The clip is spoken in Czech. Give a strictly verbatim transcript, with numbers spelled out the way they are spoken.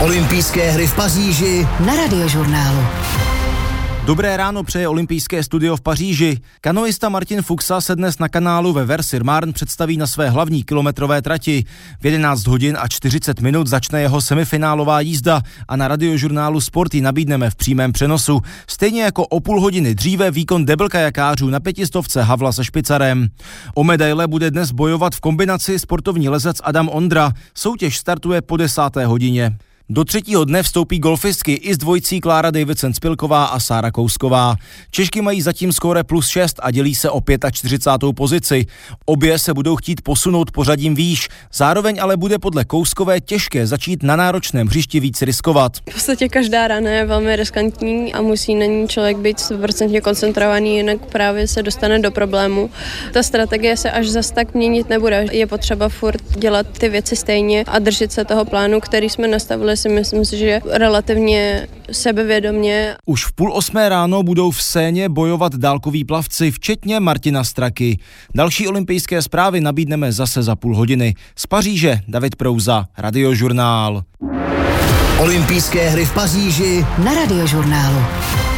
Olympijské hry v Paříži na Radiožurnálu. Dobré ráno přeje olympijské studio v Paříži. Kanoista Martin Fuxa se dnes na kanálu ve Vers-sur-Marne představí na své hlavní kilometrové trati. V jedenáct hodin a čtyřicet minut začne jeho semifinálová jízda a na Radiožurnálu Sport ji nabídneme v přímém přenosu. Stejně jako o půl hodiny dříve výkon debelkajakářů na pětistovce Havla se Špicarem. O medaile bude dnes bojovat v kombinaci sportovní lezec Adam Ondra. Soutěž startuje po desáté hodině. Do třetího dne vstoupí golfistky i s dvojicí Klára Davidson-Spilková a Sára Kousková. Češky mají zatím skóre plus šest a dělí se o čtyřicátou pátou pozici. Obě se budou chtít posunout pořadím výš, zároveň ale bude podle Kouskové těžké začít na náročném hřišti víc riskovat. V podstatě každá rána je velmi riskantní a musí na ní člověk být sto procent koncentrovaný, jinak právě se dostane do problému. Ta strategie se až zas tak měnit nebude. Je potřeba furt dělat ty věci stejně a držet se toho plánu, který jsme nastavili, si myslím si, že relativně sebevědomě. Už v půl osmé ráno budou v Séně bojovat dálkoví plavci, včetně Martina Straky. Další olympijské zprávy nabídneme zase za půl hodiny. Z Paříže David Prouza, Radiožurnál. Olympijské hry v Paříži na Radiožurnálu.